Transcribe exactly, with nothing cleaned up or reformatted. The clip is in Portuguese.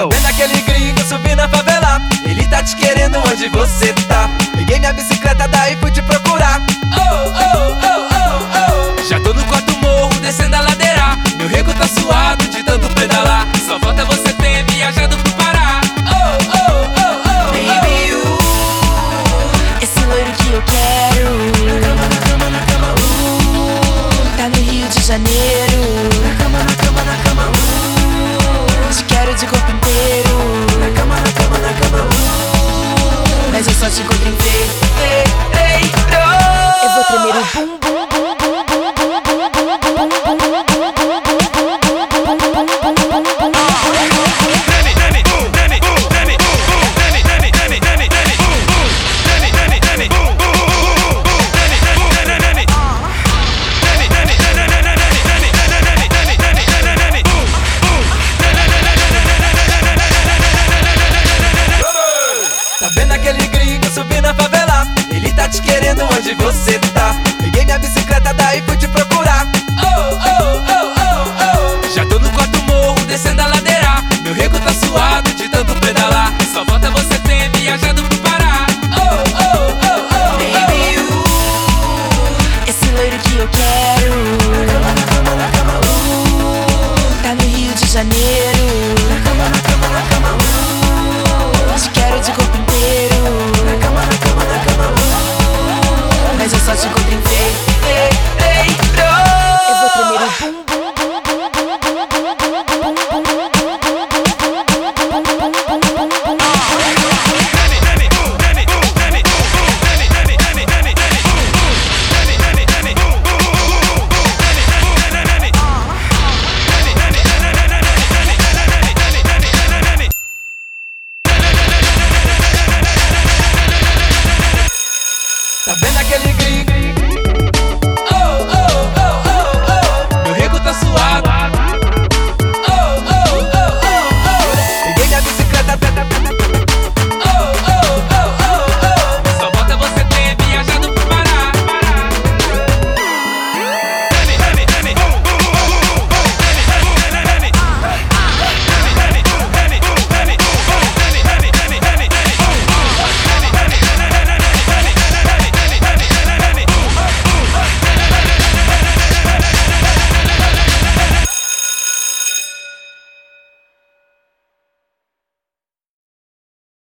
Tá vendo aquele gringo subir na favela? Ele tá te querendo onde você tá. Peguei minha bicicleta, daí fui te procurar. Oh, oh, oh, oh, oh. Já tô no quarto morro, descendo a ladeira. Meu rego tá suado de tanto pedalar. Só falta você ter viajado pro Pará. Oh, oh, oh, oh, baby, uh, esse loiro que eu quero. Na cama, na cama, na cama, uh, tá no Rio de Janeiro. Na cama, na cama, na cama, uh, te quero de corpo inteiro. Na cama, na cama, na cama, uh, mas eu só te encontro em fevereiro. Eu vou tremer o bum bum bum bum bum bum bum bum bum bum bum. Tá vendo aquele gringo subir na favela? Ele tá te querendo onde você tá. Peguei minha bicicleta, daí fui te procurar. Oh, oh, oh, oh, oh. Já tô no quarto morro, descendo a ladeira. Meu rego tá suado de tanto pedalar. Só falta você ter viajado pro Pará. Oh, oh, oh, oh, baby, uh, esse loiro que eu quero. Na cama, na cama, na cama, uh, tá no Rio de Janeiro. Na cama, na cama, na cama, uh, te quero de corpo inteiro. Na cama, na cama, na cama, uh, mas eu só te encontro